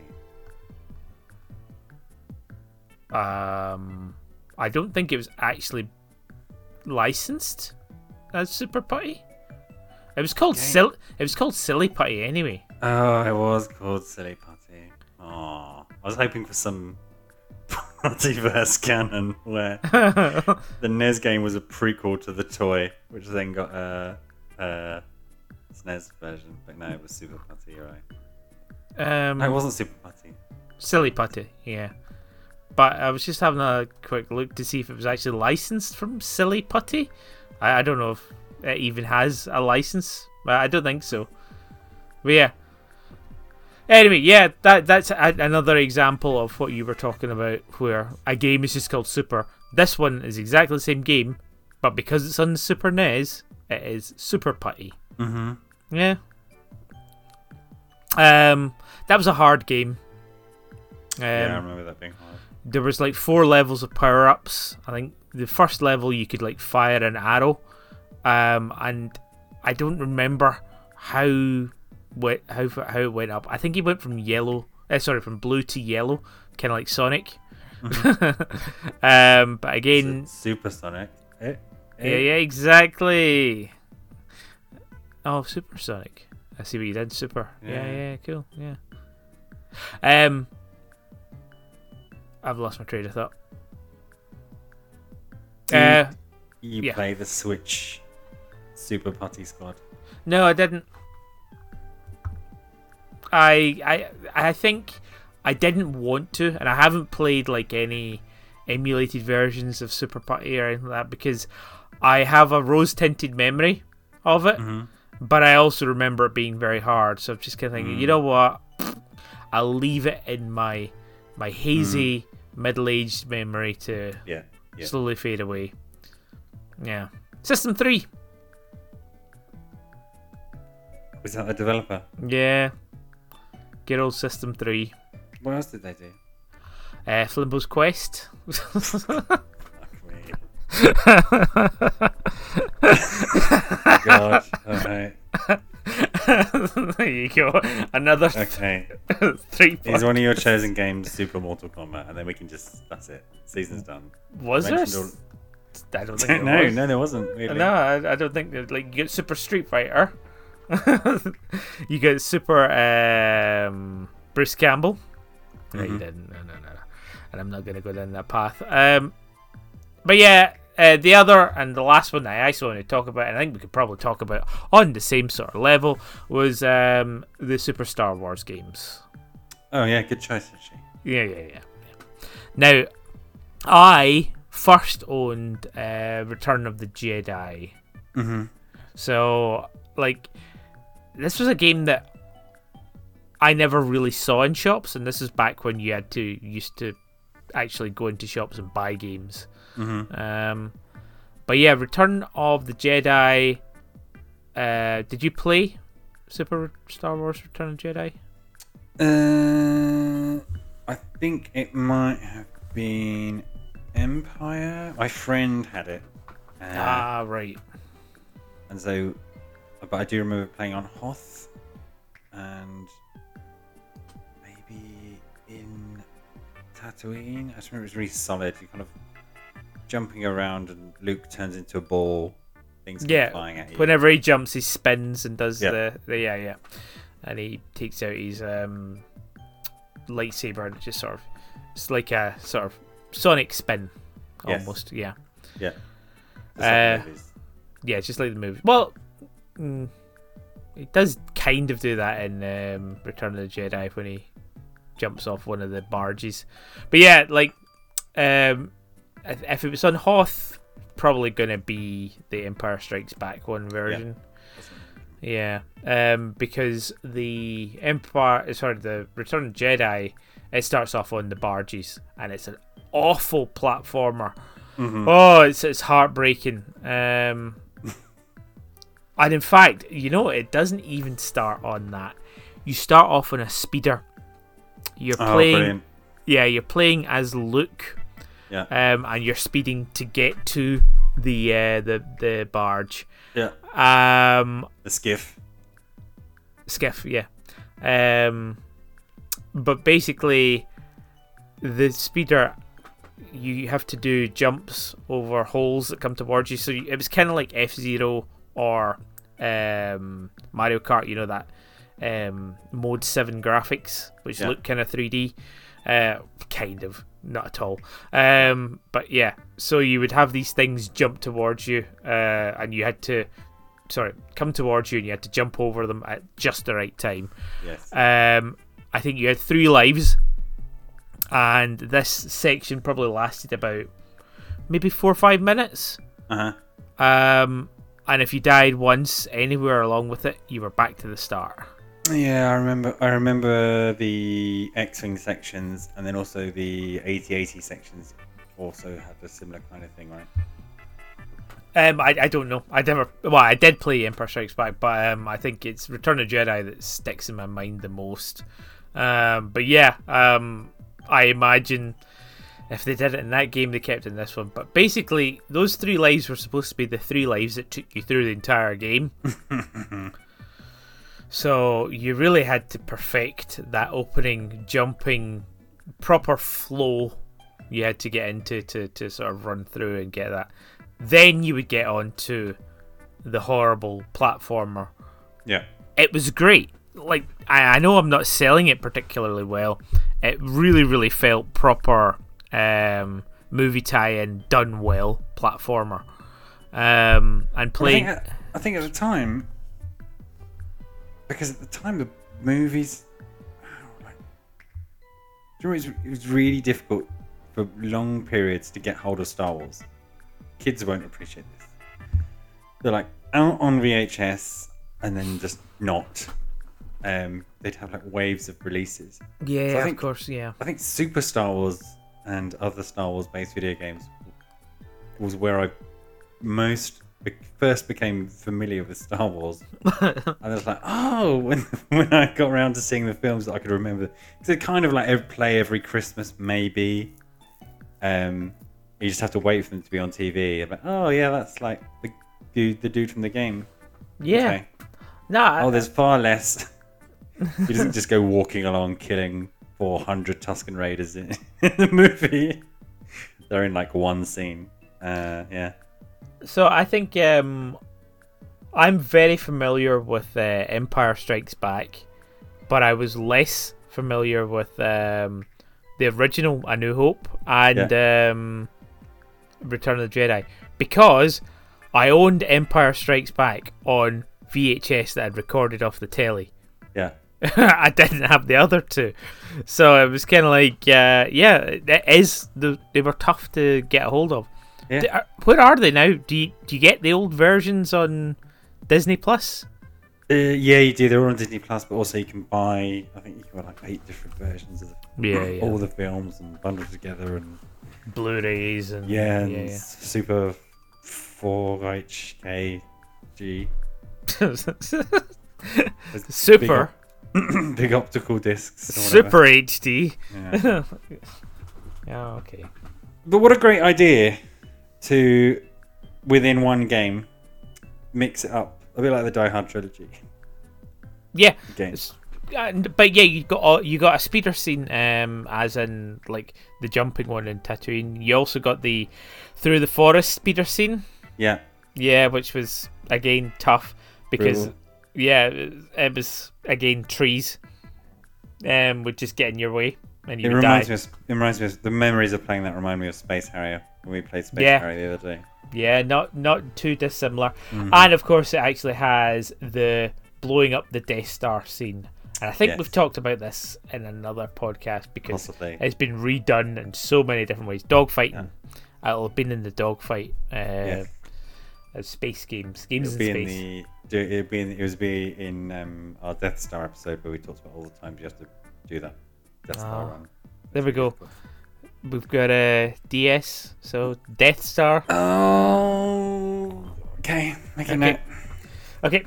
I don't think it was actually licensed as Super Putty. It was called Silly Putty anyway. Oh, it was called Silly Putty. Oh, I was hoping for some Puttyverse canon where the NES game was a prequel to the toy, which then got a SNES version. But no, it was Super Putty, you're right. No, it wasn't Super Putty. Silly Putty, yeah. But I was just having a quick look to see if it was actually licensed from Silly Putty. I don't know if it even has a license. I don't think so. But yeah. Anyway, yeah, that's another example of what you were talking about, where a game is just called Super. This one is exactly the same game, but because it's on the Super NES, it is Super Putty. Mm-hmm. Yeah. That was a hard game. Yeah, I remember that being hard. There was like 4 levels of power-ups. I think the first level you could like fire an arrow, and I don't remember how it went up. I think he went from from blue to yellow, kind of like Sonic. Mm-hmm. But again, Super Sonic. Yeah, exactly. Oh, Super Sonic. I see what you did. Super. Yeah, cool. Yeah. I've lost my train of thought. You play the Switch Super Putty Squad? No, I didn't. I think I didn't want to, and I haven't played like any emulated versions of Super Putty or anything like that because I have a rose-tinted memory of it, but I also remember it being very hard. So I'm just kind of thinking, you know what? I'll leave it in my hazy middle-aged memory to slowly fade away. Yeah. System 3. Was that the developer? Yeah. Good old System 3. What else did they do? Flimbo's Quest. Fuck me. God. Alright. There you go. Another 3 Is one of your chosen games Super Mortal Kombat, and then we can that's it. Season's done. Was there? I don't think No, there wasn't really. No, I don't think that. Like, you get Super Street Fighter, you get Super Bruce Campbell. No, you didn't. No. And I'm not going to go down that path. But yeah, the other and the last one that I also want to talk about, and I think we could probably talk about on the same sort of level, was the Super Star Wars games. Oh yeah, good choice actually. Yeah. Now, I first owned Return of the Jedi. Mm-hmm. So, like, this was a game that I never really saw in shops, and this is back when you used to actually go into shops and buy games. Mm-hmm. But yeah, Return of the Jedi. Did you play Super Star Wars Return of the Jedi? I think it might have been Empire. My friend had it. Right. And so, but I do remember playing on Hoth, and maybe in Tatooine. I just remember it was really solid. You kind of jumping around, and Luke turns into a ball. Things come flying at you. Whenever he jumps, he spins and does Yeah. the and he takes out his lightsaber and just sort of, it's like a sort of sonic spin, almost. Yes. Yeah. Yeah. Yeah, just like the movie. Well, it does kind of do that in Return of the Jedi when he jumps off one of the barges. But yeah, like, if it was on Hoth, probably gonna be the Empire Strikes Back one version. Yeah, because the the Return of the Jedi, it starts off on the barges, and it's an awful platformer. Mm-hmm. Oh, it's heartbreaking. And in fact, it doesn't even start on that. You start off on a speeder. You're playing. Brilliant. Yeah, you're playing as Luke. Yeah. And you're speeding to get to the barge. Yeah. The skiff. Yeah. But basically, the speeder, you have to do jumps over holes that come towards you. So it was kind of like F-Zero or Mario Kart. That Mode 7 graphics, which look kind of 3D. Kind of, not at all. But yeah, so you would have these things jump towards you, and you had to come towards you, and you had to jump over them at just the right time. Yes. I think you had 3 lives, and this section probably lasted about maybe 4 or 5 minutes. And if you died once anywhere along with it, you were back to the start. Yeah, I remember the X-Wing sections, and then also the AT-AT sections also had a similar kind of thing, right? I don't know. I did play Empire Strikes Back, but I think it's Return of the Jedi that sticks in my mind the most. But yeah, I imagine if they did it in that game, they kept it in this one. But basically, those 3 lives were supposed to be the 3 lives that took you through the entire game. So you really had to perfect that opening, jumping, proper flow you had to get into to sort of run through and get that. Then you would get on to the horrible platformer. Yeah. It was great. Like, I know I'm not selling it particularly well. It really, really felt proper movie tie-in, done well platformer. And playing... I think at the time... Because at the time, the movies... it was really difficult for long periods to get hold of Star Wars. Kids won't appreciate this. They're like out on VHS and then just not. They'd have like waves of releases. Yeah, so of course, yeah. I think Super Star Wars and other Star Wars based video games was where I first became familiar with Star Wars. And I was like, oh, when I got around to seeing the films that I could remember. Because it kind of like play every Christmas, maybe. You just have to wait for them to be on TV. I'm like, oh yeah, that's like the dude from the game. Yeah. Okay. No. There's far less. He doesn't just go walking along killing 400 Tusken Raiders in the movie. They're in like one scene. Yeah. So I think I'm very familiar with Empire Strikes Back, but I was less familiar with the original A New Hope and Return of the Jedi, because I owned Empire Strikes Back on VHS that I'd recorded off the telly. Yeah. I didn't have the other two, so it was kind of like, they were tough to get a hold of. Yeah. Where are they now? Do you get the old versions on Disney Plus? Yeah, you do. They're on Disney Plus, but also you can buy. I think you can buy like 8 different versions of all the films and bundled together and Blu-rays and super 4HK G. Super. Big optical discs. Super HD. Yeah. Yeah. Okay. But what a great idea to, within one game, mix it up a bit like the Die Hard trilogy. Yeah. Games. But yeah, you got a speeder scene, as in like the jumping one in Tatooine. You also got the through the forest speeder scene. Yeah. Yeah, which was again tough because it was again trees, would just get in your way and you would die. It reminds me of the memories of playing that. Remind me of Space Harrier when we played Space Harrier the other day. Yeah, not too dissimilar. And of course, it actually has the blowing up the Death Star scene. And I think we've talked about this in another podcast because it's been redone in so many different ways. Dogfighting. It'll have been in the dogfight. Space games in space. It was in our Death Star episode where we talked about all the times you have to do that Death Star run. There we go. We've got a DS, so Death Star. Oh, okay. Make a note. Okay.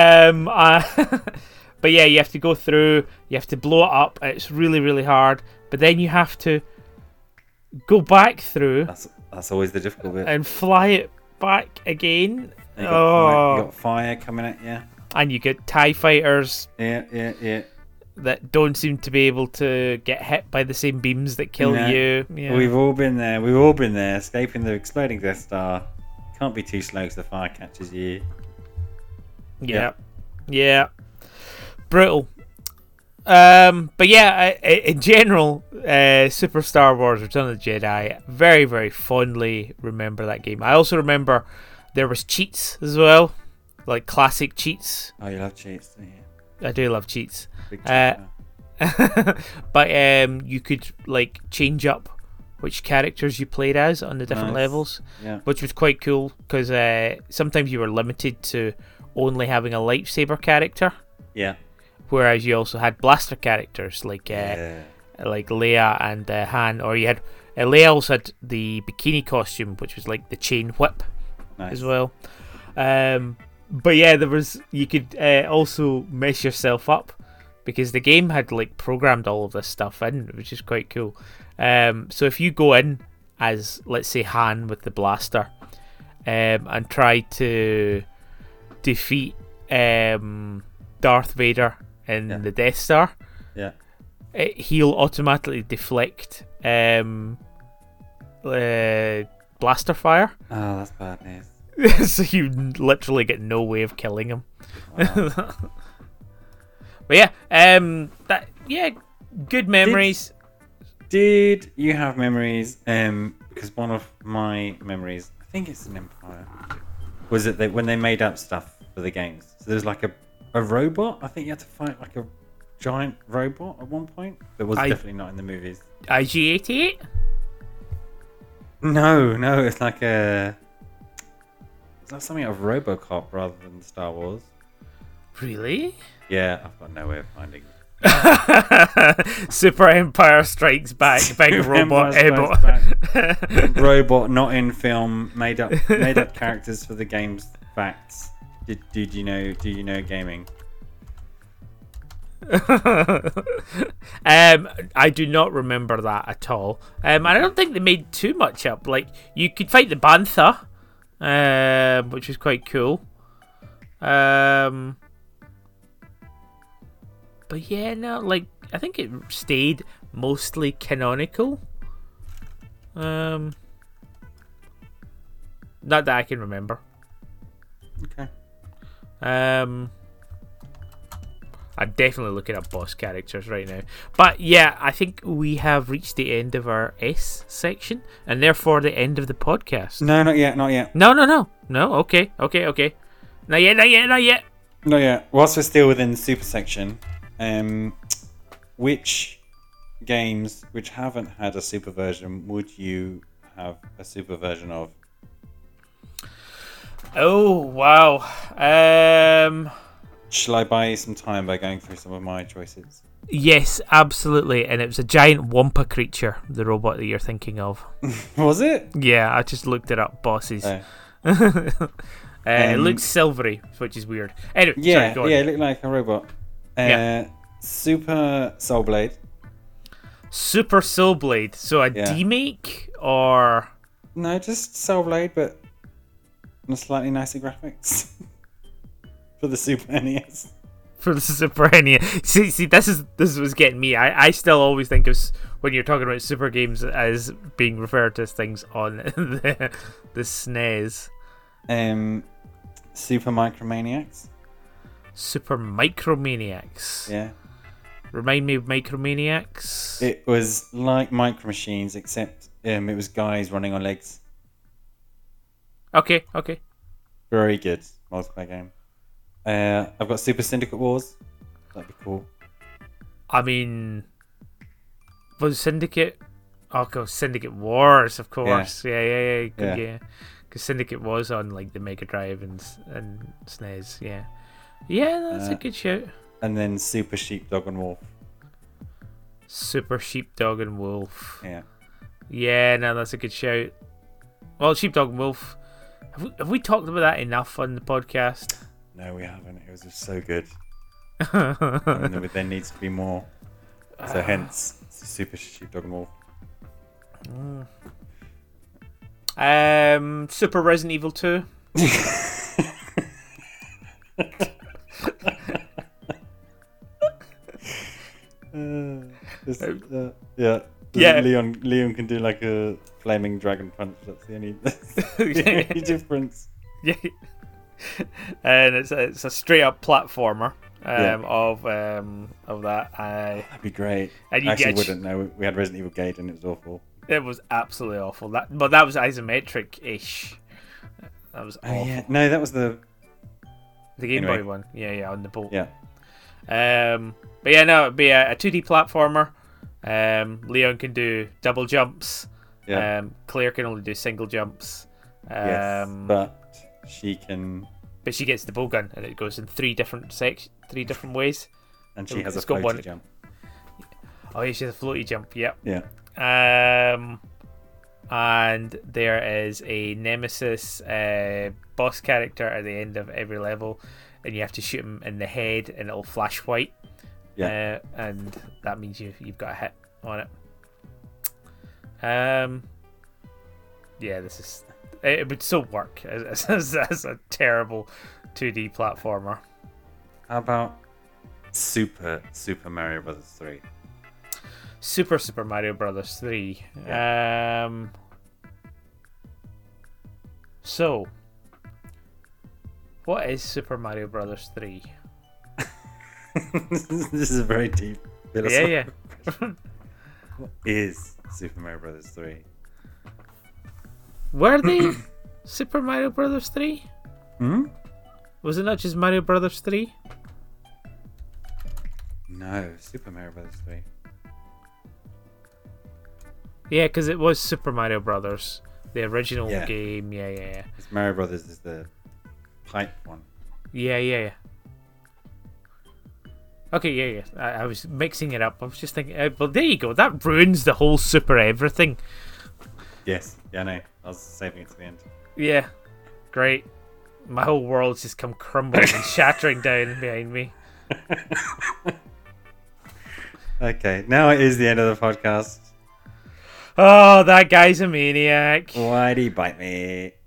But yeah, you have to go through. You have to blow it up. It's really, really hard. But then you have to go back through. That's always the difficult bit. And fly it back again. You got fire coming at you. And you get TIE fighters. Yeah. That don't seem to be able to get hit by the same beams that kill you. Yeah. We've all been there. Escaping the exploding Death Star. Can't be too slow because the fire catches you. Yeah. Brutal. But yeah, in general, Super Star Wars Return of the Jedi, very, very fondly remember that game. I also remember there was cheats as well, like classic cheats. Oh, you love cheats, don't you? I do love cheats. Big cheat. But you could like change up which characters you played as on the different levels, which was quite cool because sometimes you were limited to only having a lightsaber character. Yeah. Whereas you also had blaster characters like Leia and Han, or you had Leia also had the bikini costume, which was like the chain whip as well. But yeah, you could also mess yourself up because the game had like programmed all of this stuff in, which is quite cool. So if you go in as, let's say, Han with the blaster, and try to defeat Darth Vader in the Death Star, he'll automatically deflect blaster fire. Oh, that's bad news. So you literally get no way of killing him. Wow. But good memories. Did you have memories? Because one of my memories, I think it's an Empire, was that when they made up stuff for the games. So there's like a robot. I think you had to fight like a giant robot at one point. That was definitely not in the movies. IG-88? No, it's like a. Is that something out of RoboCop rather than Star Wars? Really? Yeah, I've got no way of finding it. Super Empire Strikes Back. Big robot. Robot, not in film. Made up characters for the game's facts. Do you know gaming? I do not remember that at all. And I don't think they made too much up. Like you could fight the Bantha, which is quite cool. But yeah, no, like I think it stayed mostly canonical. Not that I can remember. Okay. I'm definitely looking up boss characters right now. But yeah, I think we have reached the end of our S section, and therefore the end of the podcast. No, not yet. Not yet. No. Okay. Not yet. Not yet. Whilst we're still within the super section, which games which haven't had a super version would you have a super version of? Oh wow. Shall I buy you some time by going through some of my choices? Yes, absolutely. And it was a giant Wampa creature, the robot that you're thinking of. Was it? Yeah, I just looked it up. Bosses. Oh. It looks silvery, which is weird. Anyway, Yeah, sorry, go on. yeah, it looked like a robot. Super Soul Blade. Super Soul Blade. So a Yeah. demake or No, just Soul Blade, but on slightly nicer graphics for the Super NES. for the Super NES. See, this is what's getting me. I still always think of when you're talking about super games as being referred to as things on the SNES. Super Micromaniacs. Super Micromaniacs. Yeah. Remind me of Micromaniacs. It was like Micro Machines, except it was guys running on legs. Okay. Very good multiplayer game. I've got Super Syndicate Wars. That'd be cool. I mean, was Syndicate? Oh, God, Syndicate Wars, of course. Yeah. Because Syndicate was on like the Mega Drive and SNES. Yeah, that's a good shout. And then Super Sheepdog and Wolf. Super Sheepdog and Wolf. Yeah. Yeah, no, that's a good shout. Well, Sheepdog and Wolf. Have we talked about that enough on the podcast? No, we haven't. It was just so good. And there needs to be more. So hence, Super Sheepdog and Wolf. Super Resident Evil 2. Yeah. Yeah. Leon can do like a flaming dragon punch. That's the only difference. Yeah. And it's a straight up platformer of that. That'd be great. And you actually wouldn't know. We had Resident Evil Gate and it was awful. It was absolutely awful. But that was isometric-ish. That was awful. Yeah. No, that was the Game Boy one. Yeah, on the boat. Yeah. But yeah, no, it'd be a 2D platformer. Leon can do double jumps. Yeah. Claire can only do single jumps. Yes, but she can. But she gets the bow gun, and it goes in three different ways. And she has a It's got floaty jump. Oh, yeah, she has a floaty jump. Yep. Yeah. And there is a Nemesis boss character at the end of every level, and you have to shoot him in the head, and it'll flash white. Yeah. And that means you've got a hit on it. Yeah, it would still work as a terrible 2D platformer. How about Super Mario Brothers 3? Super Mario Brothers 3. Yeah. So, what is Super Mario Brothers 3? This is a very deep philosophical Yeah. question. What is Super Mario Brothers 3? Were they Super Mario Brothers 3? Hmm? Was it not just Mario Brothers 3? No, Super Mario Brothers 3. Yeah, because it was Super Mario Brothers, the original Yeah. game. Yeah. It's Mario Brothers is the pipe one. Yeah. Okay, yeah. I was mixing it up. I was just thinking, well, there you go. That ruins the whole Super everything. Yes, yeah, I know. I was saving it to the end. Yeah, great. My whole world's just come crumbling and shattering down behind me. Okay, now it is the end of the podcast. Oh, that guy's a maniac. Why'd he bite me?